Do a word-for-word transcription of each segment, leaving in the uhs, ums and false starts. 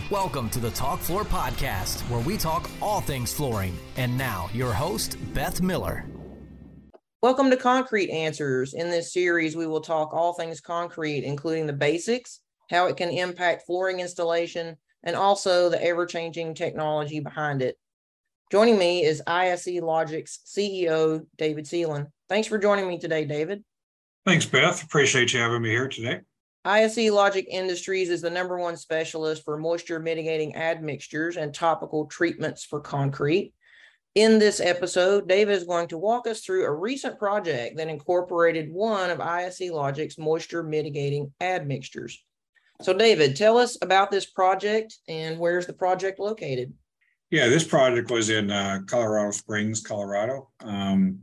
Welcome to the Talk Floor Podcast, where we talk all things flooring. And now, your host, Beth Miller. Welcome to Concrete Answers. In this series, we will talk all things concrete, including the basics, how it can impact flooring installation, and also the ever-changing technology behind it. Joining me is I S E Logic's C E O, David Seelan. Thanks for joining me today, David. Thanks, Beth. Appreciate you having me here today. I S E Logic Industries is the number one specialist for moisture mitigating admixtures and topical treatments for concrete. In this episode, David is going to walk us through a recent project that incorporated one of I S E Logic's moisture mitigating admixtures. So David, tell us about this project and where's the project located? Yeah, this project was in uh, Colorado Springs, Colorado. Um,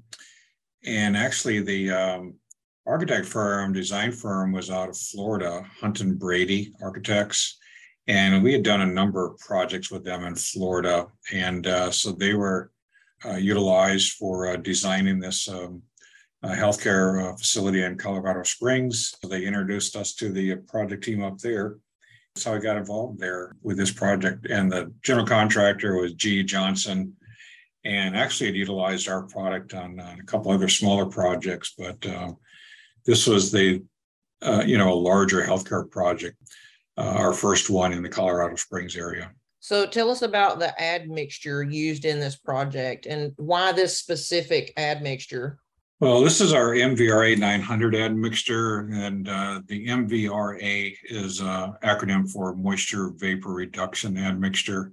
and actually the um, architect firm, design firm was out of Florida, Hunton Brady Architects. And we had done a number of projects with them in Florida. And uh, so they were uh, utilized for uh, designing this um, uh, healthcare uh, facility in Colorado Springs. So they introduced us to the project team up there. That's how I got involved there with this project. And the general contractor was G E Johnson. And actually it utilized our product on, on a couple other smaller projects, but uh, this was the, uh, you know, a larger healthcare project, uh, our first one in the Colorado Springs area. So tell us about the admixture used in this project and why this specific admixture. Well, this is our M V R A nine hundred admixture, and uh, the M V R A is an acronym for Moisture Vapor Reduction Admixture.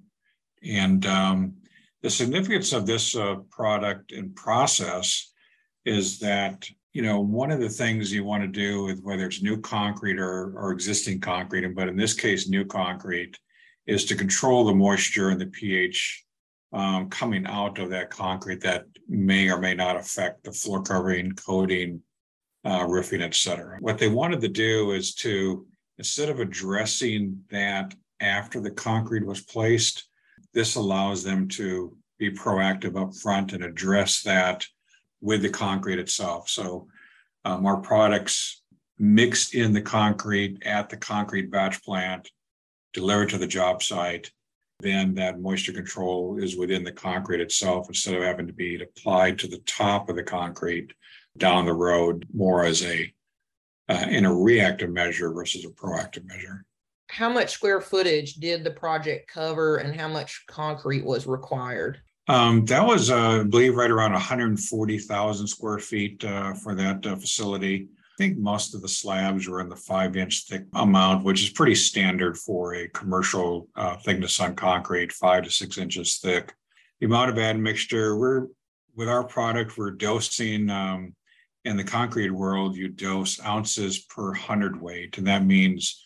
And um, the significance of this uh, product and process is that, you know, one of the things you want to do with whether it's new concrete or, or existing concrete, but in this case, new concrete, is to control the moisture and the pH um, coming out of that concrete that may or may not affect the floor covering, coating, uh, roofing, et cetera. What they wanted to do is to, instead of addressing that after the concrete was placed, this allows them to be proactive up front and address that with the concrete itself. So um, our products mixed in the concrete at the concrete batch plant, delivered to the job site, then that moisture control is within the concrete itself instead of having to be applied to the top of the concrete down the road, more as a uh, in a reactive measure versus a proactive measure. How much square footage did the project cover and how much concrete was required? Um, that was, uh, I believe, right around one hundred forty thousand square feet uh, for that uh, facility. I think most of the slabs were in the five inch thick amount, which is pretty standard for a commercial uh, thickness on concrete, five to six inches thick. The amount of admixture, we're with our product, we're dosing um, in the concrete world, you dose ounces per hundredweight. And that means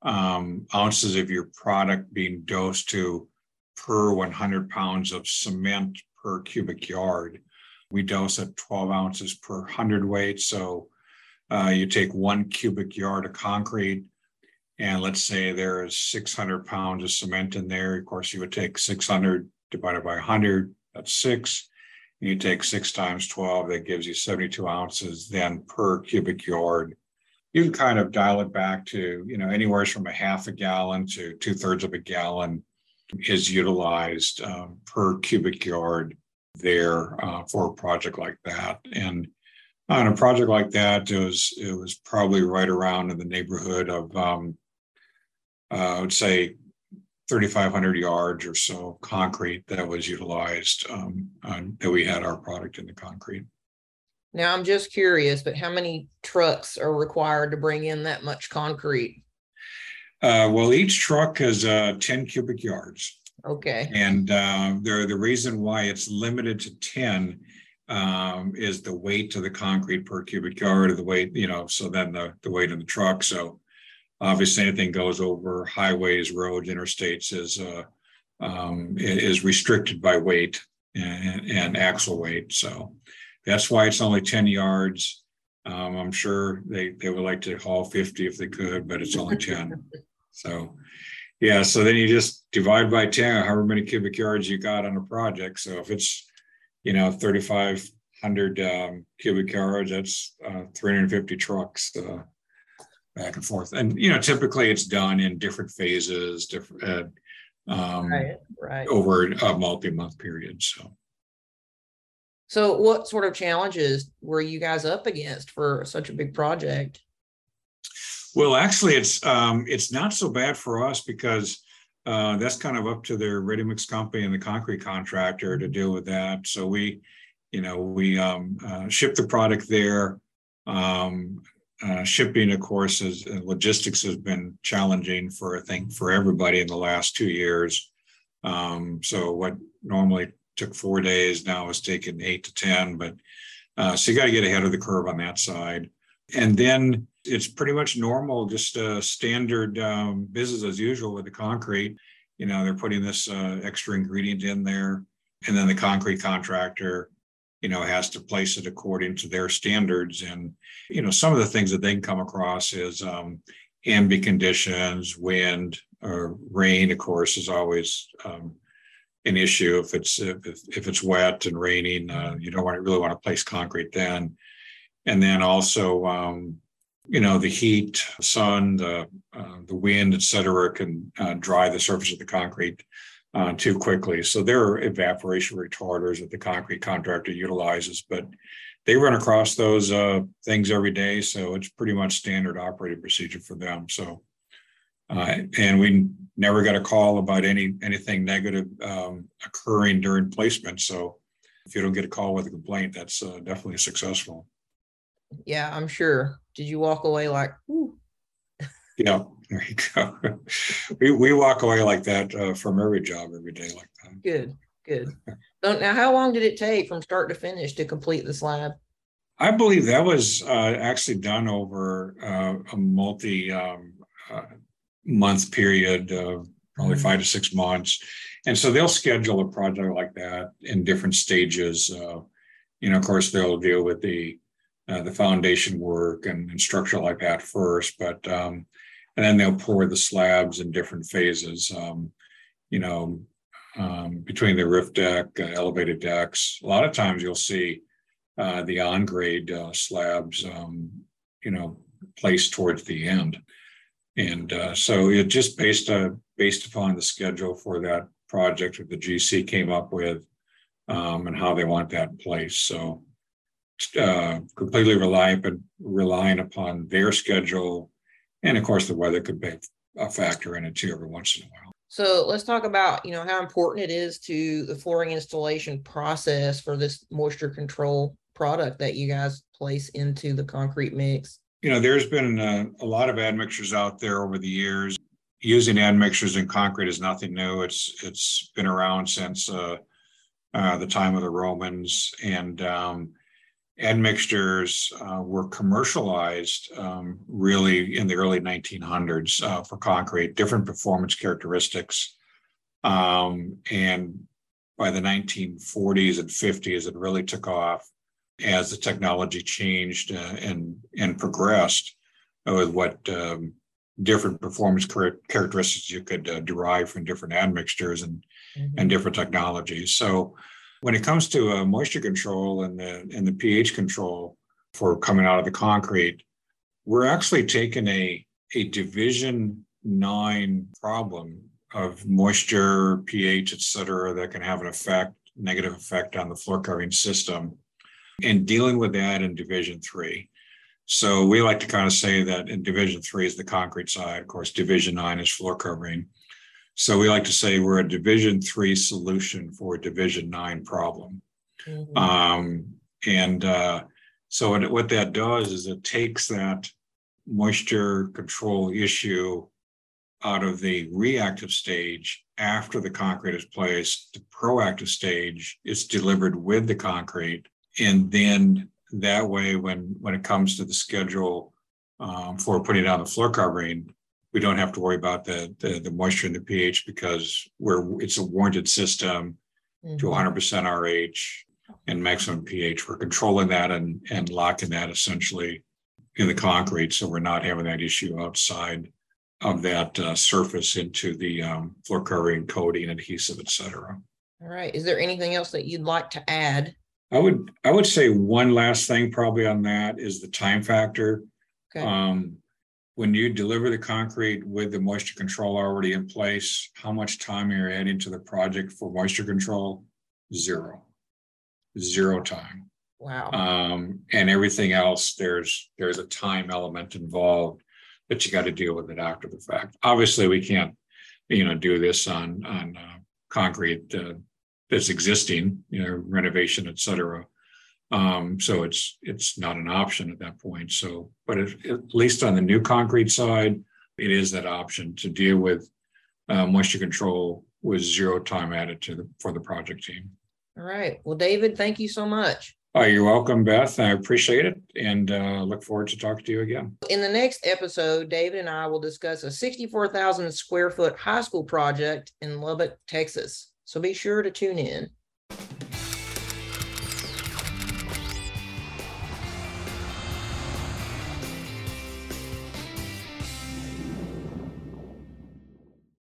um, ounces of your product being dosed to per one hundred pounds of cement per cubic yard. We dose at twelve ounces per hundredweight. So uh, you take one cubic yard of concrete, and let's say there is six hundred pounds of cement in there. Of course, you would take six hundred divided by one hundred, that's six. And you take six times twelve, that gives you seventy-two ounces then per cubic yard. You can kind of dial it back to, you know, anywhere from a half a gallon to two thirds of a gallon is utilized um, per cubic yard there uh, for a project like that. And on a project like that, it was it was probably right around in the neighborhood of, um, uh, I would say, thirty-five hundred yards or so concrete that was utilized, um, on, that we had our product in the concrete. Now, I'm just curious, but how many trucks are required to bring in that much concrete? Uh, well, each truck has uh, ten cubic yards. Okay. And uh, the, the reason why it's limited to ten um, is the weight of the concrete per cubic yard, or the weight, you know, so then the, the weight of the truck. So obviously anything goes over highways, roads, interstates is, uh, um, is restricted by weight and, and axle weight. So that's why it's only ten yards. Um, I'm sure they, they would like to haul fifty if they could, but it's only ten. So, yeah, so then you just divide by ten, however many cubic yards you got on a project. So if it's, you know, thirty-five hundred um, cubic yards, that's uh, three hundred fifty trucks. Uh, back and forth. And, you know, typically it's done in different phases, different, uh, um, Right, right. over a multi-month period. So. So what sort of challenges were you guys up against for such a big project? Well, actually, it's um, it's not so bad for us because uh, that's kind of up to their ready mix company and the concrete contractor to deal with that. So we, you know, we um, uh, ship the product there. Um, uh, shipping, of course, is uh, logistics has been challenging for, I think, for everybody in the last two years. Um, so what normally took four days now is taking eight to ten, but uh, so you got to get ahead of the curve on that side. And then it's pretty much normal, just uh, standard um, business as usual with the concrete. You know, they're putting this uh, extra ingredient in there, and then the concrete contractor, you know, has to place it according to their standards. And, you know, some of the things that they can come across is um, ambient conditions, wind, or rain, of course, is always um, an issue. If it's if, if it's wet and raining, uh, you don't want to really want to place concrete then. And then also, um, you know, the heat, sun, the uh, the wind, et cetera, can uh, dry the surface of the concrete uh, too quickly. So there are evaporation retarders that the concrete contractor utilizes, but they run across those uh, things every day. So it's pretty much standard operating procedure for them. So, uh, and we never got a call about any anything negative um, occurring during placement. So if you don't get a call with a complaint, that's uh, definitely successful. Yeah, I'm sure. Did you walk away like, whoo? Yeah, there you go. we, we walk away like that uh, from every job every day like that. Good, good. So now, how long did it take from start to finish to complete the slab? I believe that was uh, actually done over uh, a multi um, uh, month period, uh, probably mm-hmm. five to six months. And so they'll schedule a project like that in different stages. Uh, you know, of course, they'll deal with the Uh, the foundation work and, and structure like that first, but um, and then they'll pour the slabs in different phases. Um, you know, um, between the roof deck, uh, elevated decks. A lot of times you'll see uh, the on-grade uh, slabs, um, you know, placed towards the end, and uh, so it just based uh, based upon the schedule for that project that the G C came up with, um, and how they want that in place. So. Uh, completely relying, relying upon their schedule. And of course, the weather could be a factor in it too every once in a while. So let's talk about, you know, how important it is to the flooring installation process for this moisture control product that you guys place into the concrete mix. You know, there's been a, a lot of admixtures out there over the years. Using admixtures in concrete is nothing new. It's It's been around since uh, uh, the time of the Romans. And um, admixtures uh, were commercialized um, really in the early nineteen hundreds uh, for concrete, different performance characteristics. Um, and by the nineteen forties and fifties, it really took off as the technology changed uh, and, and progressed with what um, different performance characteristics you could uh, derive from different admixtures and, mm-hmm. and different technologies. So when it comes to uh, moisture control and the and the pH control for coming out of the concrete, we're actually taking a, a division nine problem of moisture, pH, et cetera, that can have an effect, negative effect on the floor covering system, and dealing with that in division three. So we like to kind of say that in division three is the concrete side. Of course, division nine is floor covering. So we like to say we're a division three solution for a division nine problem. Mm-hmm. Um, and uh, so what, what that does is it takes that moisture control issue out of the reactive stage after the concrete is placed. The proactive stage is delivered with the concrete. And then that way, when, when it comes to the schedule um, for putting down the floor covering, we don't have to worry about the, the, the moisture and the pH because we're it's a warranted system mm-hmm. to one hundred percent R H and maximum pH. We're controlling that and, and locking that essentially in the concrete, so we're not having that issue outside of that uh, surface into the um, floor covering, coating, adhesive, et cetera. All right. Is there anything else that you'd like to add? I would I would say one last thing probably on that is the time factor. Okay. Um, when you deliver the concrete with the moisture control already in place, how much time you're adding to the project for moisture control? Zero. Zero time. Wow. Um, and everything else, there's there's a time element involved, but you got to deal with it after the fact. Obviously, we can't, you know, do this on on uh, concrete uh, that's existing, you know, renovation, et cetera. Um, so it's it's not an option at that point. So, but if, at least on the new concrete side, it is that option to deal with uh, moisture control with zero time added to the for the project team. All right. Well, David, thank you so much. Oh, you're welcome, Beth. I appreciate it, and uh, look forward to talking to you again. In the next episode, David and I will discuss a sixty-four thousand square foot high school project in Lubbock, Texas. So be sure to tune in.